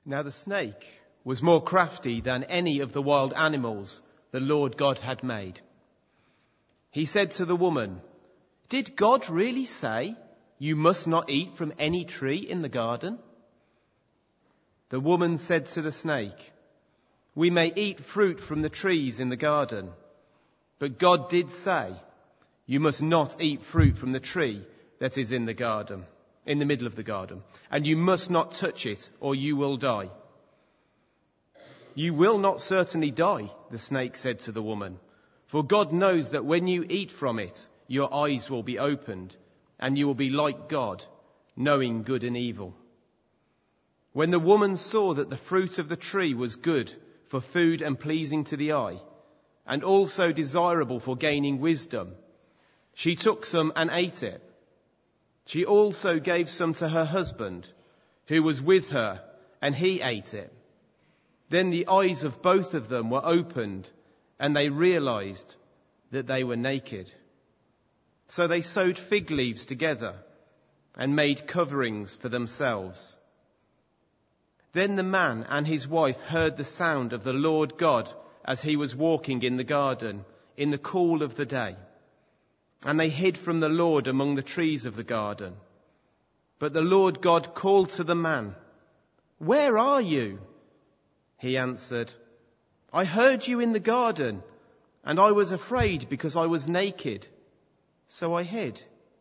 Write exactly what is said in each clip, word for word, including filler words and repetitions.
Now the snake was more crafty than any of the wild animals the Lord God had made. He said to the woman, "Did God really say you must not eat from any tree in the garden?" The woman said to the snake, "We may eat fruit from the trees in the garden, but God did say, you must not eat fruit from the tree that is in the garden, in the middle of the garden, and you must not touch it or you will die." "You will not certainly die," the snake said to the woman, "for God knows that when you eat from it, your eyes will be opened, and you will be like God, knowing good and evil." When the woman saw that the fruit of the tree was good for food and pleasing to the eye, and also desirable for gaining wisdom, she took some and ate it. She also gave some to her husband, who was with her, and he ate it. Then the eyes of both of them were opened, and they realized that they were naked. So they sewed fig leaves together and made coverings for themselves. Then the man and his wife heard the sound of the Lord God as he was walking in the garden in the cool of the day. And they hid from the Lord among the trees of the garden. But the Lord God called to the man, "Where are you?" He answered, "I heard you in the garden, and I was afraid because I was naked, so I hid."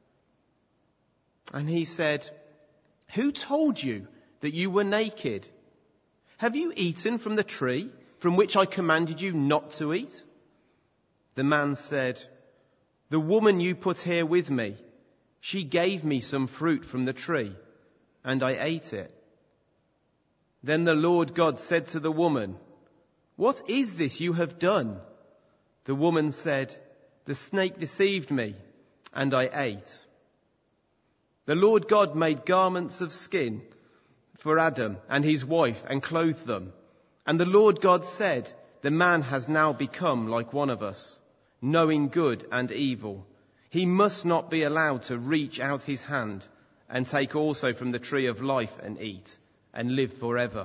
And he said, "Who told you that you were naked? Have you eaten from the tree from which I commanded you not to eat?" The man said, "The woman you put here with me, she gave me some fruit from the tree, and I ate it." Then the Lord God said to the woman, "What is this you have done?" The woman said, "The snake deceived me, and I ate." The Lord God made garments of skin for Adam and his wife and clothed them. And the Lord God said, "The man has now become like one of us, knowing good and evil. He must not be allowed to reach out his hand and take also from the tree of life and eat and live forever."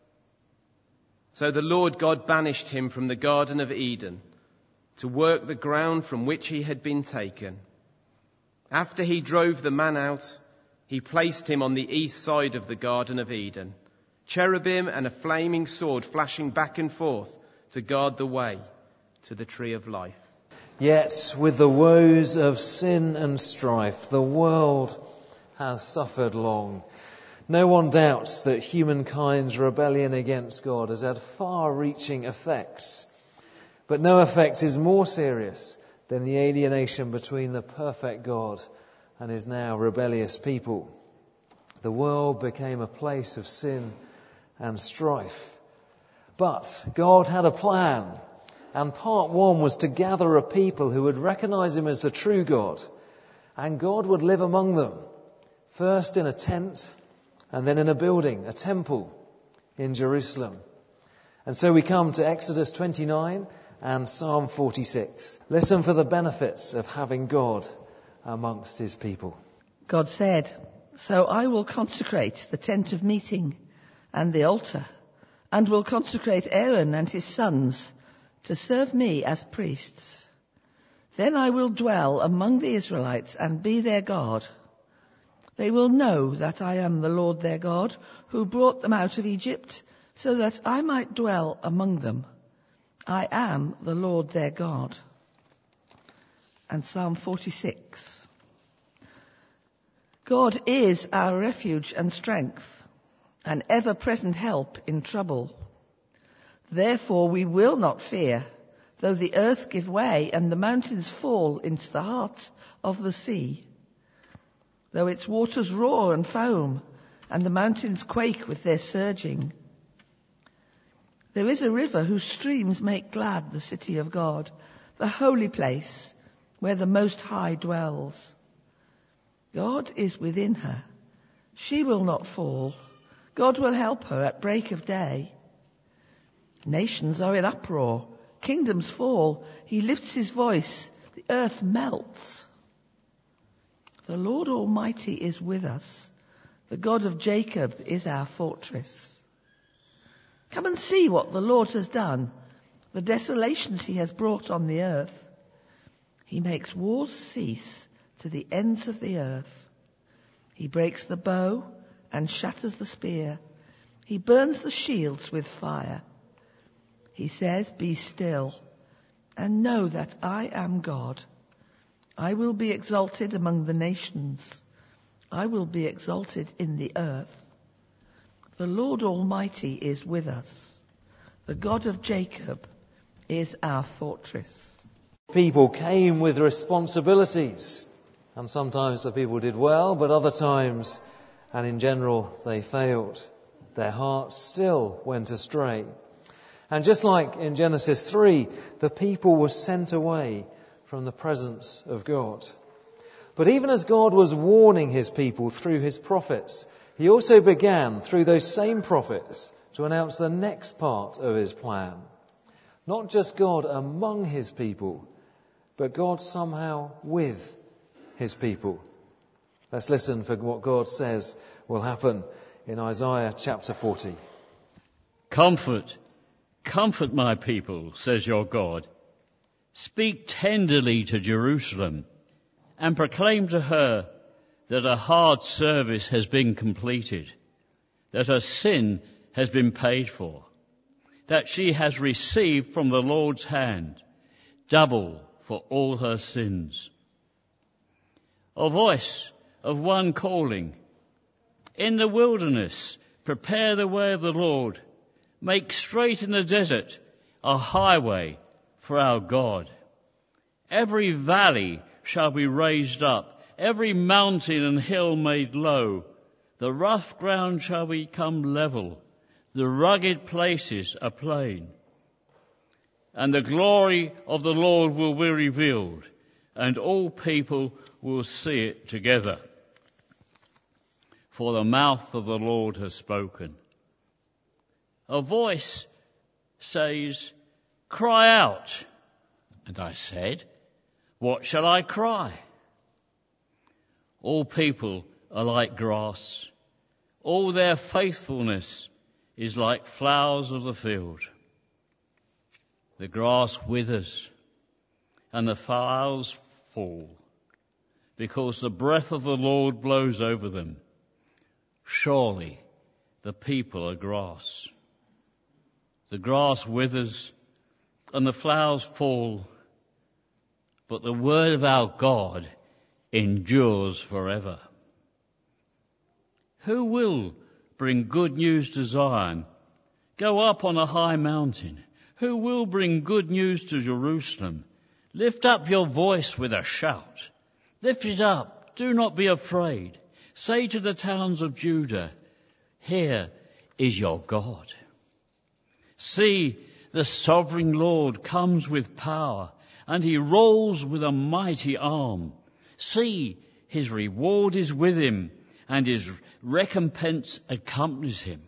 So the Lord God banished him from the Garden of Eden to work the ground from which he had been taken. After he drove the man out, he placed him on the east side of the Garden of Eden, cherubim and a flaming sword flashing back and forth to guard the way to the tree of life. Yet with the woes of sin and strife, the world has suffered long. No one doubts that humankind's rebellion against God has had far-reaching effects. But no effect is more serious than the alienation between the perfect God and his now rebellious people. The world became a place of sin and strife. But God had a plan, and part one was to gather a people who would recognize him as the true God, and God would live among them, first in a tent, and then in a building, a temple in Jerusalem. And so we come to Exodus twenty-nine and Psalm forty-six. Listen for the benefits of having God amongst his people. God said, "So I will consecrate the tent of meeting and the altar, and will consecrate Aaron and his sons to serve me as priests. Then I will dwell among the Israelites and be their God. They will know that I am the Lord their God, who brought them out of Egypt, so that I might dwell among them. I am the Lord their God." And Psalm forty-six. God is our refuge and strength, an ever-present help in trouble. Therefore we will not fear, though the earth give way and the mountains fall into the heart of the sea. Though its waters roar and foam, and the mountains quake with their surging. There is a river whose streams make glad the city of God, the holy place where the Most High dwells. God is within her. She will not fall. God will help her at break of day. Nations are in uproar. Kingdoms fall. He lifts his voice. The earth melts. The Lord Almighty is with us. The God of Jacob is our fortress. Come and see what the Lord has done, the desolations he has brought on the earth. He makes wars cease to the ends of the earth. He breaks the bow and shatters the spear. He burns the shields with fire. He says, "Be still, and know that I am God. I will be exalted among the nations. I will be exalted in the earth. The Lord Almighty is with us. The God of Jacob is our fortress." People came with responsibilities, and sometimes the people did well, but other times, and in general, they failed. Their hearts still went astray. And just like in Genesis three, the people were sent away from the presence of God. But even as God was warning his people through his prophets, he also began through those same prophets to announce the next part of his plan. Not just God among his people, but God somehow with his people. Let's listen for what God says will happen in Isaiah chapter forty. Comfort, comfort my people, says your God. Speak tenderly to Jerusalem and proclaim to her that a hard service has been completed, that her sin has been paid for, that she has received from the Lord's hand double for all her sins. A voice of one calling, "In the wilderness, prepare the way of the Lord. Make straight in the desert a highway for our God. Every valley shall be raised up, every mountain and hill made low. The rough ground shall become level, the rugged places a plain. And the glory of the Lord will be revealed, and all people will see it together. For the mouth of the Lord has spoken." A voice says, "Cry out." And I said, "What shall I cry?" All people are like grass. All their faithfulness is like flowers of the field. The grass withers and the flowers fall, because the breath of the Lord blows over them. Surely the people are grass. The grass withers and the flowers fall, but the word of our God endures forever. Who will bring good news to Zion? Go up on a high mountain. Who will bring good news to Jerusalem? Lift up your voice with a shout. Lift it up. Do not be afraid. Say to the towns of Judah, "Here is your God." See, the sovereign Lord comes with power, and he rolls with a mighty arm. See, his reward is with him, and his recompense accompanies him.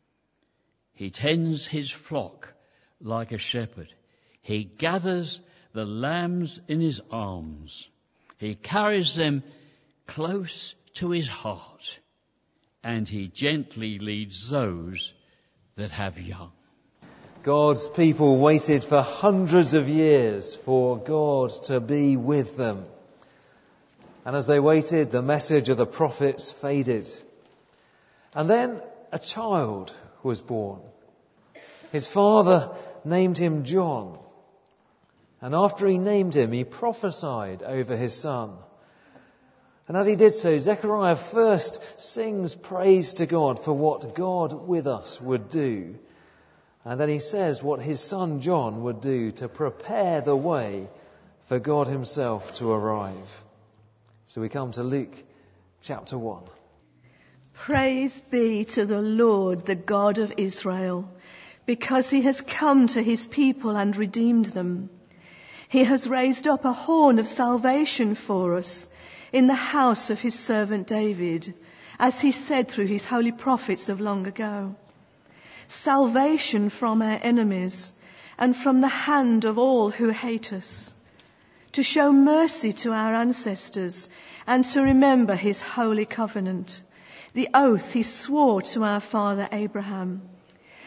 He tends his flock like a shepherd. He gathers the lambs in his arms. He carries them close to his heart, and he gently leads those that have young. God's people waited for hundreds of years for God to be with them. And as they waited, the message of the prophets faded. And then a child was born. His father named him John. And after he named him, he prophesied over his son. And as he did so, Zechariah first sings praise to God for what God with us would do. And then he says what his son John would do to prepare the way for God himself to arrive. So we come to Luke chapter one. Praise be to the Lord, the God of Israel, because he has come to his people and redeemed them. He has raised up a horn of salvation for us in the house of his servant David, as he said through his holy prophets of long ago. Salvation from our enemies and from the hand of all who hate us, to show mercy to our ancestors and to remember his holy covenant, the oath he swore to our father Abraham,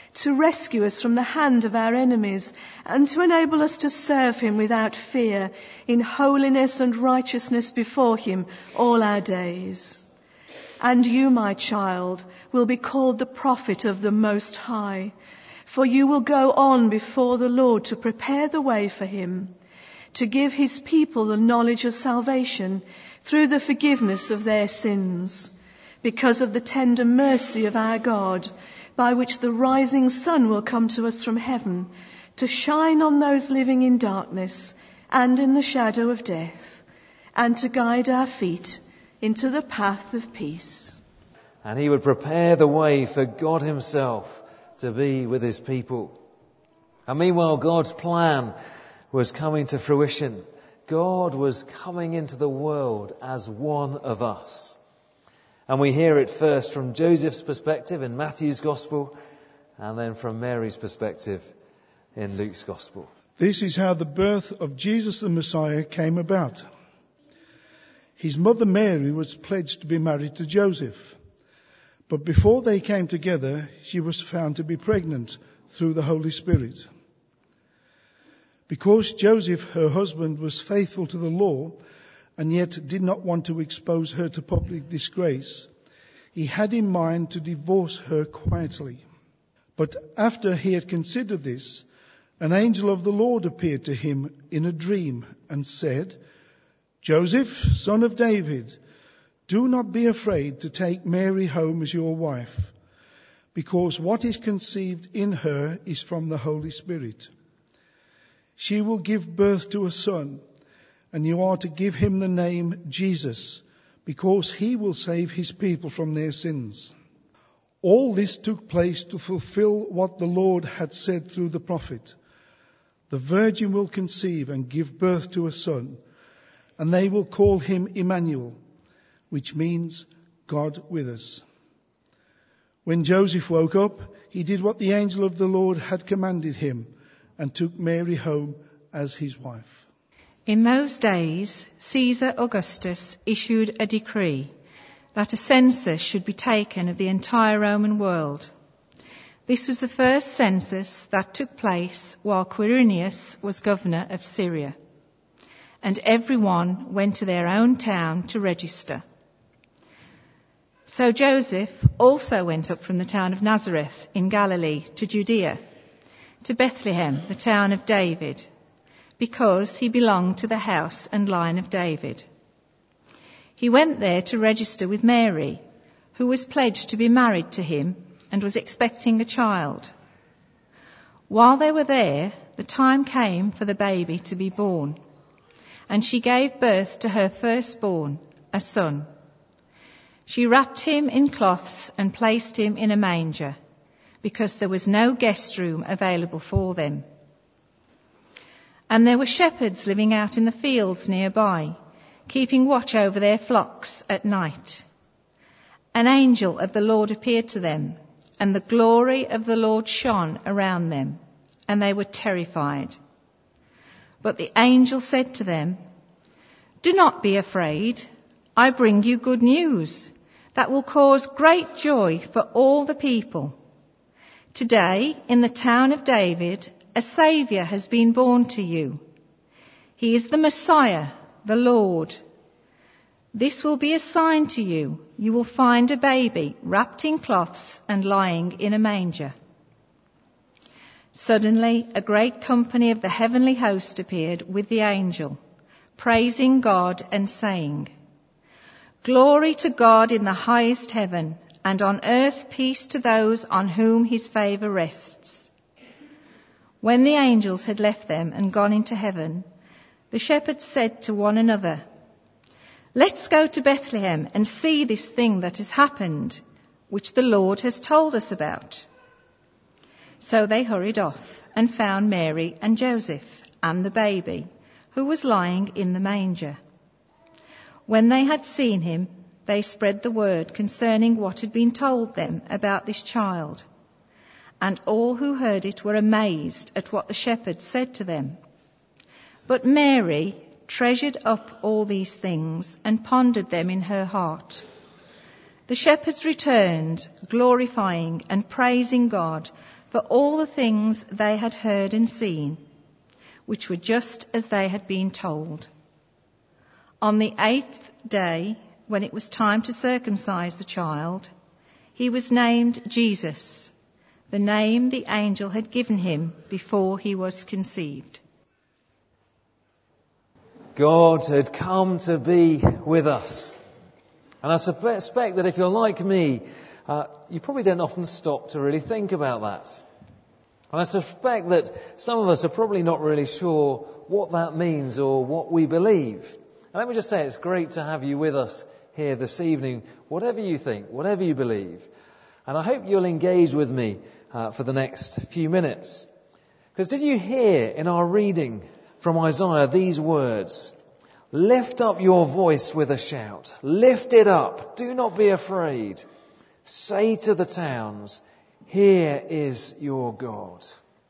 to rescue us from the hand of our enemies, and to enable us to serve him without fear, in holiness and righteousness before him all our days. And you, my child, will be called the prophet of the Most High, for you will go on before the Lord to prepare the way for him, to give his people the knowledge of salvation through the forgiveness of their sins, because of the tender mercy of our God, by which the rising sun will come to us from heaven, to shine on those living in darkness and in the shadow of death, and to guide our feet into the path of peace. And he would prepare the way for God himself to be with his people. And meanwhile, God's plan was coming to fruition. God was coming into the world as one of us. And we hear it first from Joseph's perspective in Matthew's Gospel, and then from Mary's perspective in Luke's Gospel. This is how the birth of Jesus the Messiah came about. His mother Mary was pledged to be married to Joseph. But before they came together, she was found to be pregnant through the Holy Spirit. Because Joseph, her husband, was faithful to the law, and yet did not want to expose her to public disgrace, he had in mind to divorce her quietly. But after he had considered this, an angel of the Lord appeared to him in a dream and said, "Joseph, son of David, do not be afraid to take Mary home as your wife, because what is conceived in her is from the Holy Spirit. She will give birth to a son, and you are to give him the name Jesus, because he will save his people from their sins." All this took place to fulfill what the Lord had said through the prophet. "The virgin will conceive and give birth to a son, and they will call him Emmanuel," which means God with us. When Joseph woke up, he did what the angel of the Lord had commanded him and took Mary home as his wife. In those days, Caesar Augustus issued a decree that a census should be taken of the entire Roman world. This was the first census that took place while Quirinius was governor of Syria, and everyone went to their own town to register. So Joseph also went up from the town of Nazareth in Galilee to Judea, to Bethlehem, the town of David, because he belonged to the house and line of David. He went there to register with Mary, who was pledged to be married to him and was expecting a child. While they were there, the time came for the baby to be born, and she gave birth to her firstborn, a son. She wrapped him in cloths and placed him in a manger, because there was no guest room available for them. And there were shepherds living out in the fields nearby, keeping watch over their flocks at night. An angel of the Lord appeared to them, and the glory of the Lord shone around them, and they were terrified. But the angel said to them, "Do not be afraid. I bring you good news that will cause great joy for all the people. Today, in the town of David, a Saviour has been born to you. He is the Messiah, the Lord. This will be a sign to you. You will find a baby wrapped in cloths and lying in a manger." Suddenly, a great company of the heavenly host appeared with the angel, praising God and saying, "Glory to God in the highest heaven, and on earth peace to those on whom his favour rests." When the angels had left them and gone into heaven, the shepherds said to one another, "Let's go to Bethlehem and see this thing that has happened, which the Lord has told us about." So they hurried off and found Mary and Joseph and the baby, who was lying in the manger. When they had seen him, they spread the word concerning what had been told them about this child. And all who heard it were amazed at what the shepherds said to them. But Mary treasured up all these things and pondered them in her heart. The shepherds returned, glorifying and praising God for all the things they had heard and seen, which were just as they had been told. On the eighth day, when it was time to circumcise the child, he was named Jesus, the name the angel had given him before he was conceived. God had come to be with us. And I suspect that if you're like me, uh, you probably don't often stop to really think about that. And I suspect that some of us are probably not really sure what that means or what we believe. And let me just say, it's great to have you with us here this evening, whatever you think, whatever you believe. And I hope you'll engage with me uh, for the next few minutes. Because did you hear in our reading from Isaiah these words? Lift up your voice with a shout. Lift it up. Do not be afraid. Say to the towns, here is your God.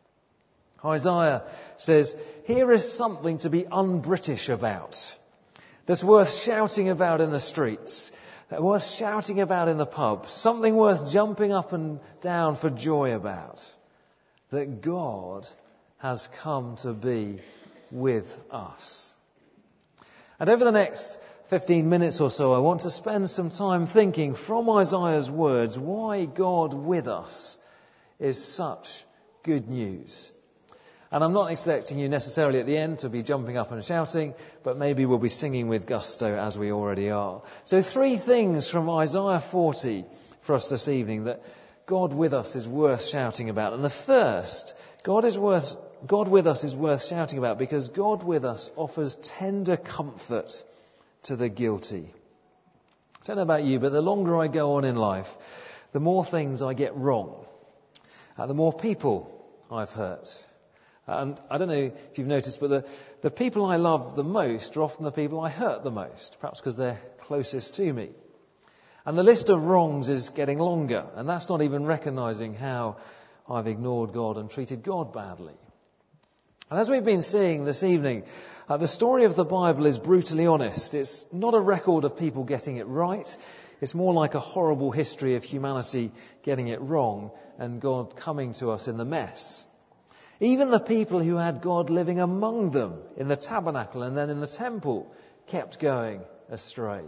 Isaiah says, here is something to be un-British about. That's worth shouting about in the streets. That's worth shouting about in the pub. Something worth jumping up and down for joy about. That God has come to be with us. And over the next fifteen minutes or so, I want to spend some time thinking from Isaiah's words why God with us is such good news. And I'm not expecting you necessarily at the end to be jumping up and shouting, but maybe we'll be singing with gusto as we already are. So three things from Isaiah forty for us this evening that God with us is worth shouting about. And the first, God is worth, God with us is worth shouting about because God with us offers tender comfort to the guilty. I don't know about you, but the longer I go on in life, the more things I get wrong. Uh, the more people I've hurt. And I don't know if you've noticed, but the, the people I love the most are often the people I hurt the most, perhaps because they're closest to me. And the list of wrongs is getting longer, and that's not even recognising how I've ignored God and treated God badly. And as we've been seeing this evening, uh, the story of the Bible is brutally honest. It's not a record of people getting it right. It's more like a horrible history of humanity getting it wrong and God coming to us in the mess. Even the people who had God living among them in the tabernacle and then in the temple kept going astray.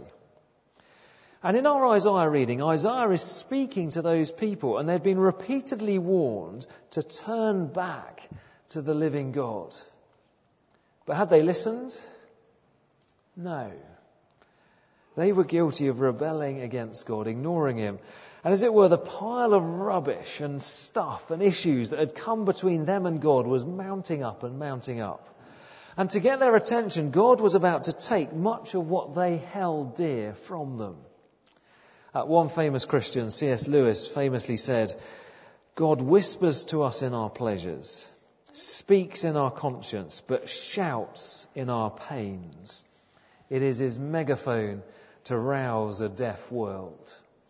And in our Isaiah reading, Isaiah is speaking to those people, and they'd been repeatedly warned to turn back to the living God. But had they listened? No. They were guilty of rebelling against God, ignoring him. And as it were, the pile of rubbish and stuff and issues that had come between them and God was mounting up and mounting up. And to get their attention, God was about to take much of what they held dear from them. Uh, one famous Christian, C S Lewis, famously said, God whispers to us in our pleasures, speaks in our conscience, but shouts in our pains. It is his megaphone to rouse a deaf world.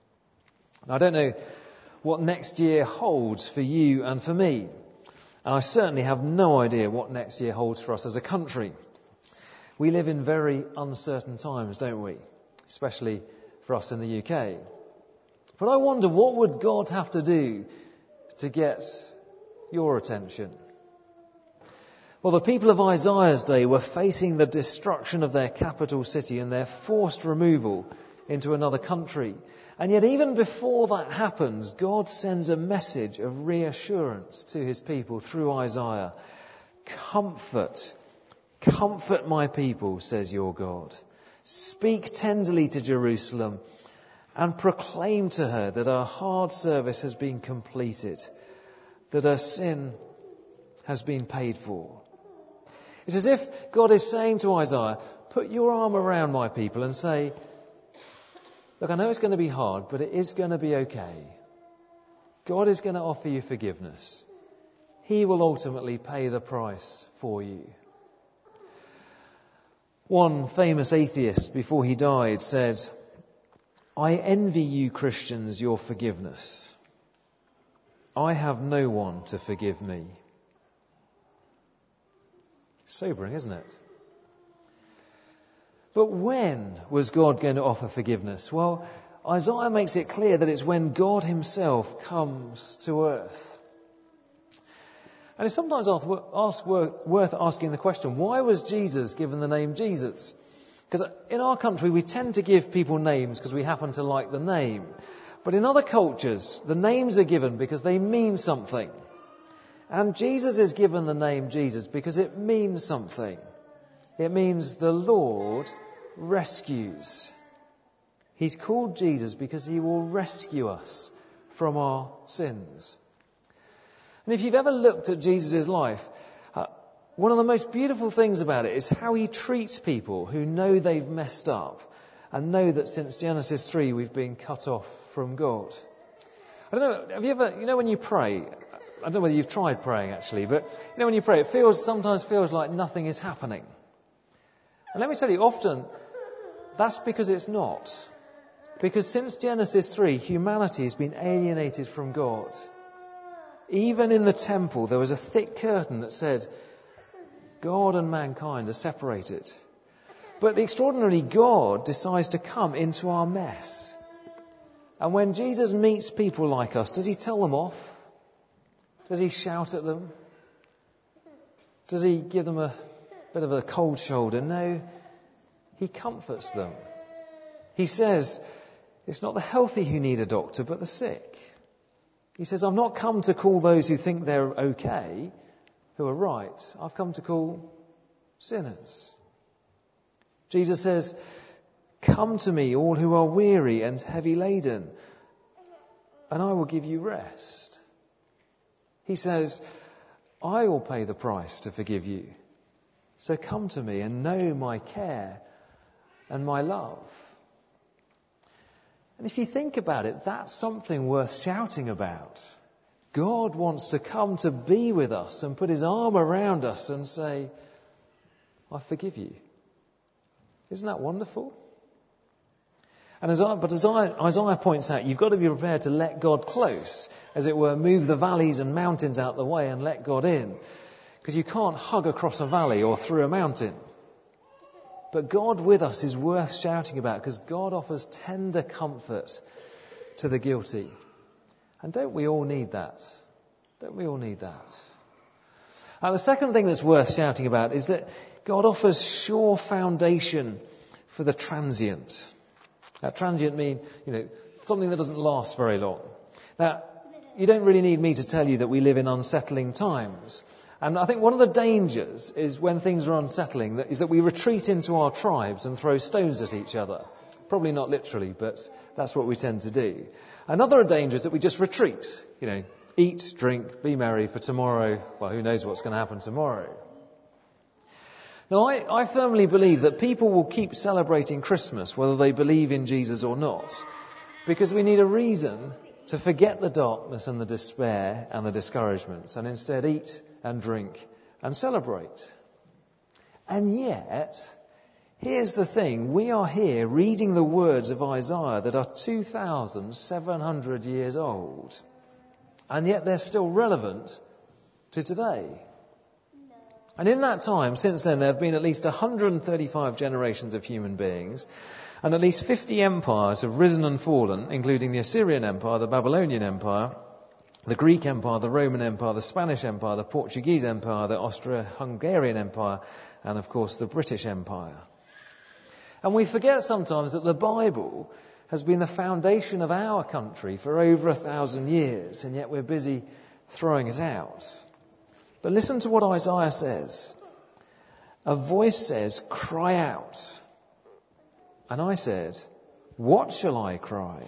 I don't know what next year holds for you and for me. And I certainly have no idea what next year holds for us as a country. We live in very uncertain times, don't we? Especially for us in the U K. But I wonder, what would God have to do to get your attention? Well, the people of Isaiah's day were facing the destruction of their capital city and their forced removal into another country. And yet even before that happens, God sends a message of reassurance to his people through Isaiah. Comfort, comfort my people, says your God. Speak tenderly to Jerusalem and proclaim to her that her hard service has been completed, that her sin has been paid for. It's as if God is saying to Isaiah, put your arm around my people and say, look, I know it's going to be hard, but it is going to be okay. God is going to offer you forgiveness. He will ultimately pay the price for you. One famous atheist, before he died, said, I envy you Christians your forgiveness. I have no one to forgive me. Sobering, isn't it? But when was God going to offer forgiveness? Well, Isaiah makes it clear that it's when God himself comes to earth. And it's sometimes ask, worth asking the question, why was Jesus given the name Jesus? Because in our country we tend to give people names because we happen to like the name. But in other cultures, the names are given because they mean something. And Jesus is given the name Jesus because it means something. It means the Lord rescues. He's called Jesus because he will rescue us from our sins. And if you've ever looked at Jesus' life, uh, one of the most beautiful things about it is how he treats people who know they've messed up and know that since Genesis three we've been cut off from God. I don't know, have you ever, you know when you pray, I don't know whether you've tried praying actually, but you know when you pray it feels, sometimes feels like nothing is happening. And let me tell you, often that's because it's not. Because since Genesis three, humanity has been alienated from God. Even in the temple, there was a thick curtain that said, God and mankind are separated. But the extraordinary God decides to come into our mess. And when Jesus meets people like us, does he tell them off? Does he shout at them? Does he give them a bit of a cold shoulder? No, he comforts them. He says, it's not the healthy who need a doctor, but the sick. He says, I've not come to call those who think they're okay, who are right. I've come to call sinners. Jesus says, come to me, all who are weary and heavy laden, and I will give you rest. He says, I will pay the price to forgive you. So come to me and know my care and my love. And if you think about it, that's something worth shouting about. God wants to come to be with us and put his arm around us and say, I forgive you. Isn't that wonderful? And as I, but as I, Isaiah points out, you've got to be prepared to let God close, as it were, move the valleys and mountains out the way and let God in. Because you can't hug across a valley or through a mountain. But God with us is worth shouting about because God offers tender comfort to the guilty. And don't we all need that? Don't we all need that? And the second thing that's worth shouting about is that God offers sure foundation for the transient. Now, transient mean, you know, something that doesn't last very long. Now, you don't really need me to tell you that we live in unsettling times. And I think one of the dangers is when things are unsettling, that is that we retreat into our tribes and throw stones at each other. Probably not literally, but that's what we tend to do. Another danger is that we just retreat. You know, eat, drink, be merry for tomorrow. Well, who knows what's going to happen tomorrow. Now, I, I firmly believe that people will keep celebrating Christmas whether they believe in Jesus or not, because we need a reason to forget the darkness and the despair and the discouragements and instead eat and drink and celebrate. And yet, here's the thing, we are here reading the words of Isaiah that are two thousand seven hundred years old, and yet they're still relevant to today. And in that time, since then, there have been at least one hundred thirty-five generations of human beings, and at least fifty empires have risen and fallen, including the Assyrian Empire, the Babylonian Empire, the Greek Empire, the Roman Empire, the Spanish Empire, the Portuguese Empire, the Austro-Hungarian Empire, and of course the British Empire. And we forget sometimes that the Bible has been the foundation of our country for over a thousand years, and yet we're busy throwing it out. But listen to what Isaiah says. A voice says, cry out. And I said, what shall I cry?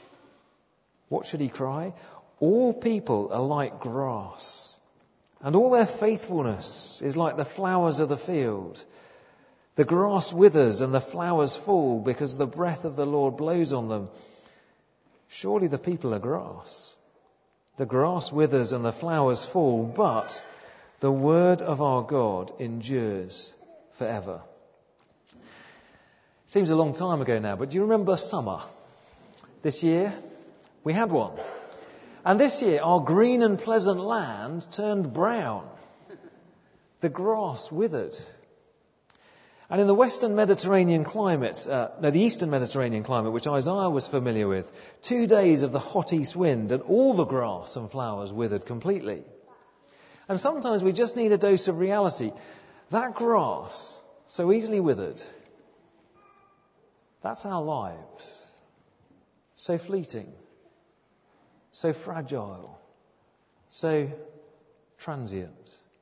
What should he cry? All people are like grass, and all their faithfulness is like the flowers of the field. The grass withers and the flowers fall because the breath of the Lord blows on them. Surely the people are grass. The grass withers and the flowers fall, but the word of our God endures forever. Seems a long time ago now, but do you remember summer? This year, we had one. And this year, our green and pleasant land turned brown. The grass withered. And in the Western Mediterranean climate, uh, no, the Eastern Mediterranean climate, which Isaiah was familiar with, two days of the hot east wind and all the grass and flowers withered completely. And sometimes we just need a dose of reality. That grass, so easily withered, that's our lives. So fleeting, so fragile, so transient.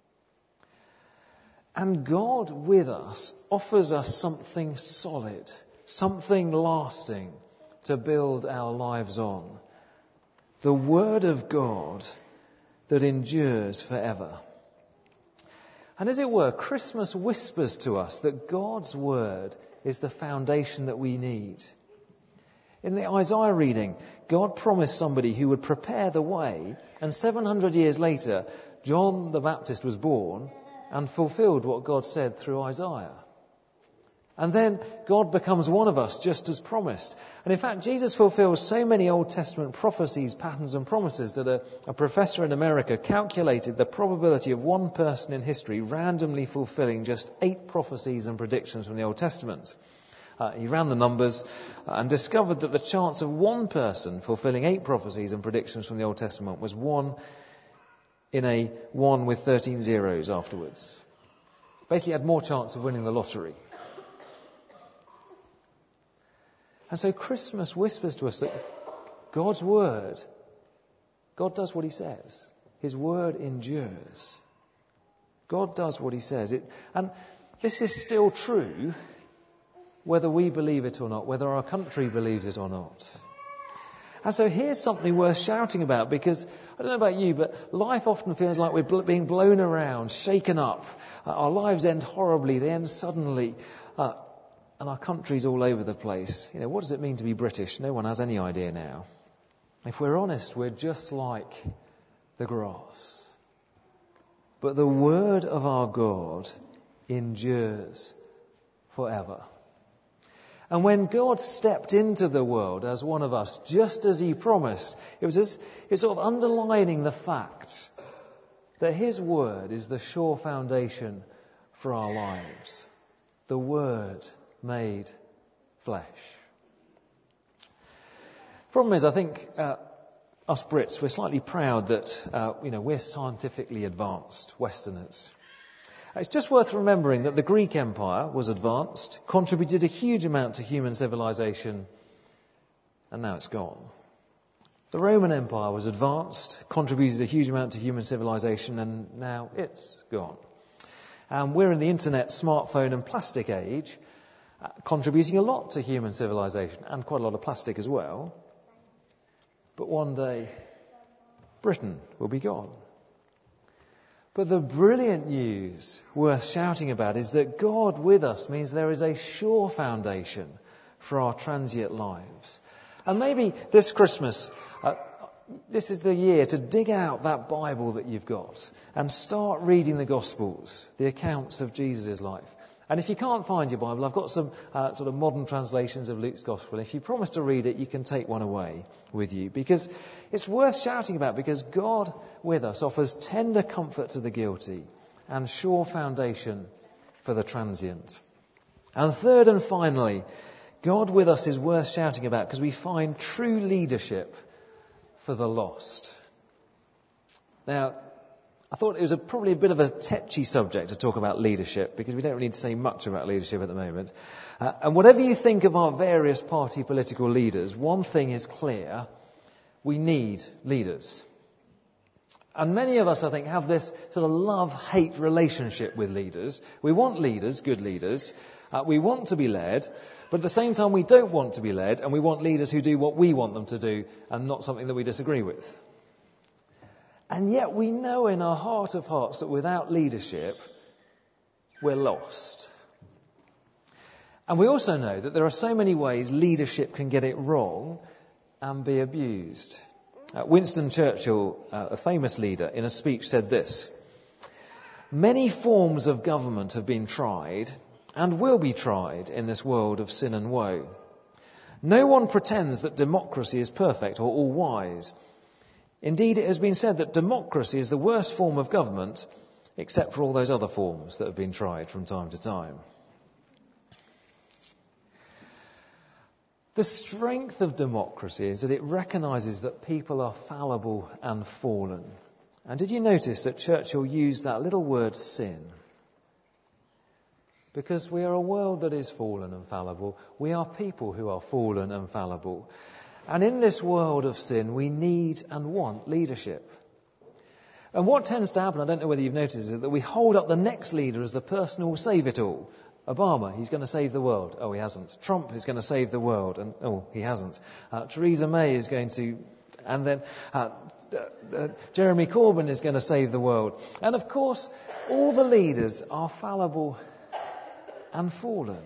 And God with us offers us something solid, something lasting to build our lives on. The Word of God that endures forever. And as it were, Christmas whispers to us that God's Word is the foundation that we need. In the Isaiah reading, God promised somebody who would prepare the way, and seven hundred years later, John the Baptist was born and fulfilled what God said through Isaiah. And then God becomes one of us, just as promised. And in fact, Jesus fulfills so many Old Testament prophecies, patterns and promises that a, a professor in America calculated the probability of one person in history randomly fulfilling just eight prophecies and predictions from the Old Testament. Uh, he ran the numbers and discovered that the chance of one person fulfilling eight prophecies and predictions from the Old Testament was one in a one with thirteen zeros afterwards. Basically had more chance of winning the lottery. And so Christmas whispers to us that God's Word, God does what He says. His Word endures. God does what He says. It, and this is still true whether we believe it or not, whether our country believes it or not. And so here's something worth shouting about, because I don't know about you, but life often feels like we're bl- being blown around, shaken up. Uh, our lives end horribly, they end suddenly. Uh, And our country's all over the place. You know, what does it mean to be British? No one has any idea now. If we're honest, we're just like the grass. But the Word of our God endures forever. And when God stepped into the world as one of us, just as He promised, it was, as, it was sort of underlining the fact that His Word is the sure foundation for our lives. The Word made flesh. Problem is, I think uh, us Brits, we're slightly proud that uh, you know we're scientifically advanced Westerners. It's just worth remembering that the Greek Empire was advanced, contributed a huge amount to human civilization, and now it's gone. The Roman Empire was advanced, contributed a huge amount to human civilization, and now it's gone. And we're in the internet, smartphone and plastic age, Uh, contributing a lot to human civilization, and quite a lot of plastic as well. But one day, Britain will be gone. But the brilliant news worth shouting about is that God with us means there is a sure foundation for our transient lives. And maybe this Christmas, uh, this is the year to dig out that Bible that you've got and start reading the Gospels, the accounts of Jesus' life. And if you can't find your Bible, I've got some uh, sort of modern translations of Luke's Gospel. If you promise to read it, you can take one away with you. Because it's worth shouting about, because God with us offers tender comfort to the guilty and sure foundation for the transient. And third and finally, God with us is worth shouting about because we find true leadership for the lost. Now, I thought it was a, probably a bit of a tetchy subject to talk about leadership, because we don't really need to say much about leadership at the moment. Uh, and whatever you think of our various party political leaders, one thing is clear: we need leaders. And many of us, I think, have this sort of love-hate relationship with leaders. We want leaders, good leaders. Uh, we want to be led, but at the same time we don't want to be led, and we want leaders who do what we want them to do and not something that we disagree with. And yet we know in our heart of hearts that without leadership, we're lost. And we also know that there are so many ways leadership can get it wrong and be abused. Uh, Winston Churchill, uh, a famous leader, in a speech said this: "Many forms of government have been tried and will be tried in this world of sin and woe. No one pretends that democracy is perfect or all-wise. Indeed, it has been said that democracy is the worst form of government, except for all those other forms that have been tried from time to time." The strength of democracy is that it recognises that people are fallible and fallen. And did you notice that Churchill used that little word sin? Because we are a world that is fallen and fallible. We are people who are fallen and fallible. And in this world of sin, we need and want leadership. And what tends to happen, I don't know whether you've noticed, is that we hold up the next leader as the person who will save it all. Obama, he's going to save the world. Oh, he hasn't. Trump is going to save the world. And oh, he hasn't. Uh, Theresa May is going to... And then uh, uh, Jeremy Corbyn is going to save the world. And of course, all the leaders are fallible and fallen.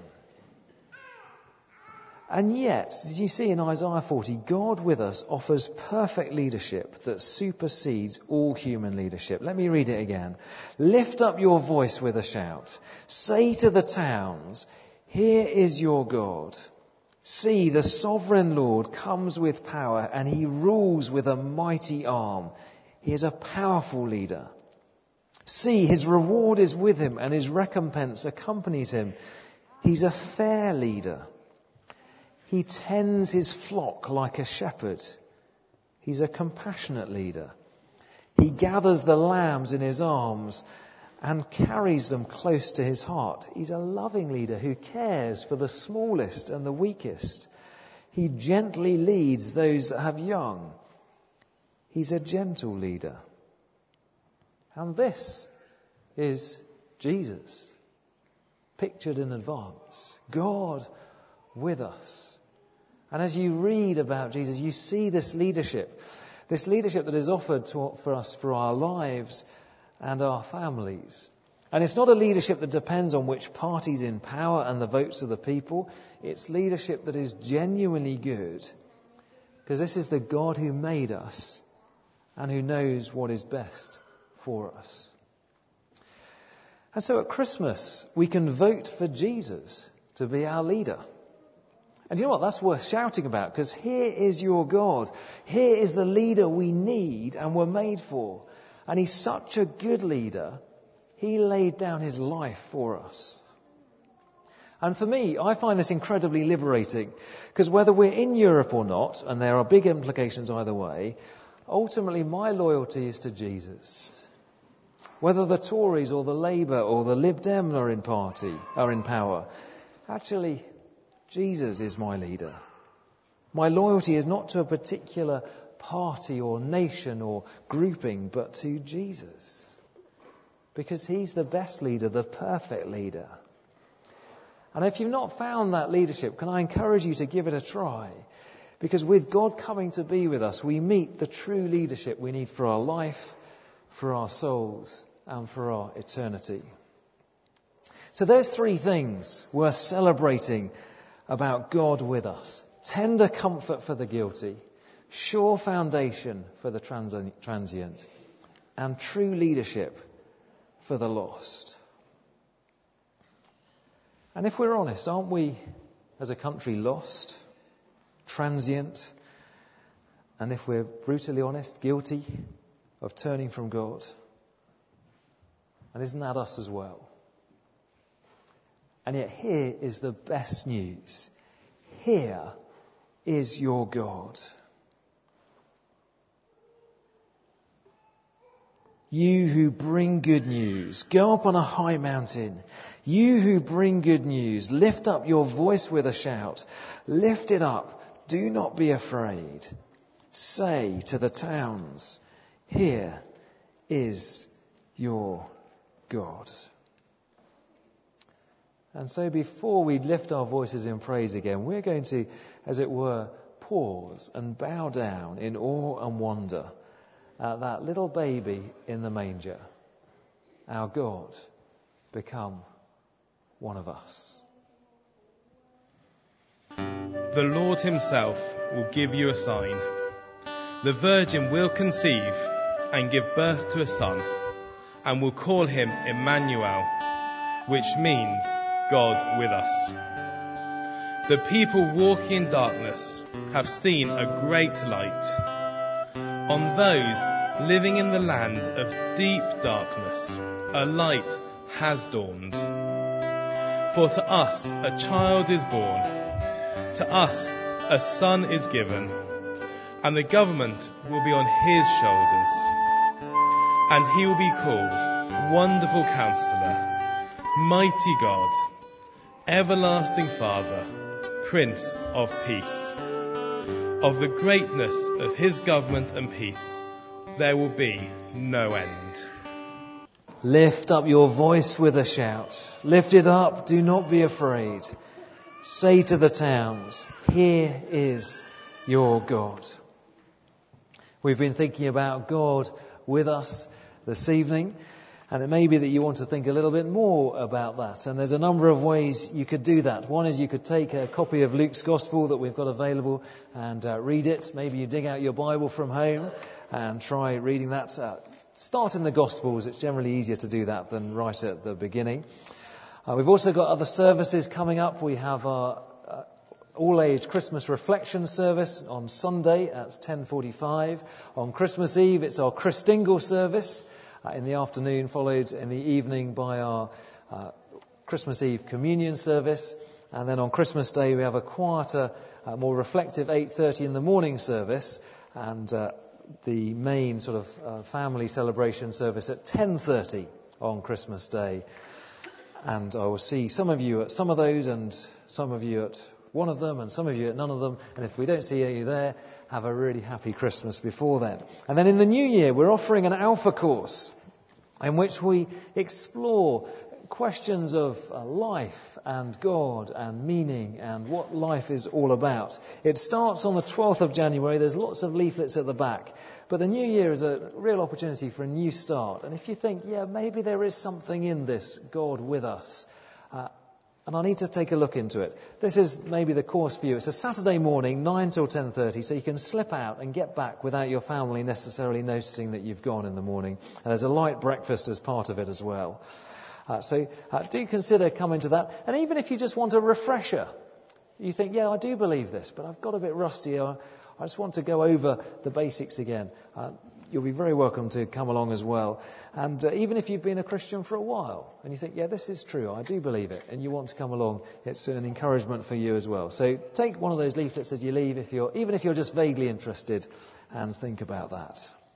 And yet, did you see in Isaiah forty, God with us offers perfect leadership that supersedes all human leadership. Let me read it again. Lift up your voice with a shout. Say to the towns, here is your God. See, the sovereign Lord comes with power and he rules with a mighty arm. He is a powerful leader. See, his reward is with him and his recompense accompanies him. He's a fair leader. He tends his flock like a shepherd. He's a compassionate leader. He gathers the lambs in his arms and carries them close to his heart. He's a loving leader who cares for the smallest and the weakest. He gently leads those that have young. He's a gentle leader. And this is Jesus, pictured in advance. God with us. And as you read about Jesus, you see this leadership, this leadership that is offered to, for us for our lives and our families. And it's not a leadership that depends on which party's in power and the votes of the people. It's leadership that is genuinely good, because this is the God who made us and who knows what is best for us. And so at Christmas, we can vote for Jesus to be our leader. And you know what? That's worth shouting about, because here is your God. Here is the leader we need and were made for. And he's such a good leader, he laid down his life for us. And for me, I find this incredibly liberating, because whether we're in Europe or not, and there are big implications either way, ultimately my loyalty is to Jesus. Whether the Tories or the Labour or the Lib Dem are in party, are in power, actually, Jesus is my leader. My loyalty is not to a particular party or nation or grouping, but to Jesus. Because he's the best leader, the perfect leader. And if you've not found that leadership, can I encourage you to give it a try? Because with God coming to be with us, we meet the true leadership we need for our life, for our souls, and for our eternity. So there's three things worth celebrating about God with us. Tender comfort for the guilty, sure foundation for the transient, and true leadership for the lost. And if we're honest, aren't we as a country lost, transient, and if we're brutally honest, guilty of turning from God? And isn't that us as well? And yet here is the best news. Here is your God. You who bring good news, go up on a high mountain. You who bring good news, lift up your voice with a shout. Lift it up. Do not be afraid. Say to the towns, here is your God. And so before we lift our voices in praise again, we're going to, as it were, pause and bow down in awe and wonder at that little baby in the manger, our God become one of us. The Lord himself will give you a sign. The virgin will conceive and give birth to a son, and will call him Emmanuel, which means God with us. The people walking in darkness have seen a great light. On those living in the land of deep darkness, a light has dawned. For to us a child is born, to us a son is given, and the government will be on his shoulders. and he will be called Wonderful Counselor, Mighty God, Everlasting Father, Prince of Peace. Of the greatness of his government and peace there will be no end. Lift up your voice with a shout. Lift it up, do not be afraid. Say to the towns, here is your God. We've been thinking about God with us this evening, and it may be that you want to think a little bit more about that. And there's a number of ways you could do that. One is you could take a copy of Luke's Gospel that we've got available and uh, read it. Maybe you dig out your Bible from home and try reading that. Uh, start in the Gospels. It's generally easier to do that than right at the beginning. Uh, we've also got other services coming up. We have our uh, all-age Christmas reflection service on Sunday at ten forty-five. On Christmas Eve, it's our Christingle service uh, in the afternoon, followed in the evening by our uh, Christmas Eve communion service. And then on Christmas Day, we have a quieter, uh, more reflective eight thirty in the morning service, and uh, the main sort of uh, family celebration service at ten thirty on Christmas Day. And I will see some of you at some of those, and some of you at one of them, and some of you at none of them. And if we don't see you there, have a really happy Christmas before then. And then in the new year, we're offering an Alpha course in which we explore questions of uh, life and God and meaning and what life is all about. It starts on the twelfth of January. There's lots of leaflets at the back. But the new year is a real opportunity for a new start. And if you think, yeah, maybe there is something in this God with us, uh, and I need to take a look into it. This is maybe the course for you. It's a Saturday morning, nine till ten thirty, so you can slip out and get back without your family necessarily noticing that you've gone in the morning. And there's a light breakfast as part of it as well. Uh, so uh, do consider coming to that. And even if you just want a refresher, you think, yeah, I do believe this, but I've got a bit rusty. I, I just want to go over the basics again. Uh, you'll be very welcome to come along as well. And uh, even if you've been a Christian for a while and you think, yeah, this is true, I do believe it, and you want to come along, it's an encouragement for you as well. So take one of those leaflets as you leave, if you're, even if you're just vaguely interested, and think about that.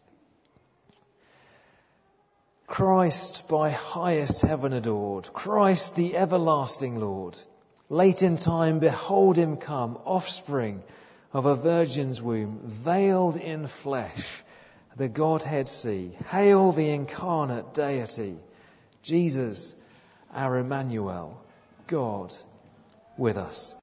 Christ by highest heaven adored, Christ the everlasting Lord. Late in time, behold him come, offspring of a virgin's womb, veiled in flesh, the Godhead see. Hail the incarnate deity, Jesus, our Emmanuel, God with us.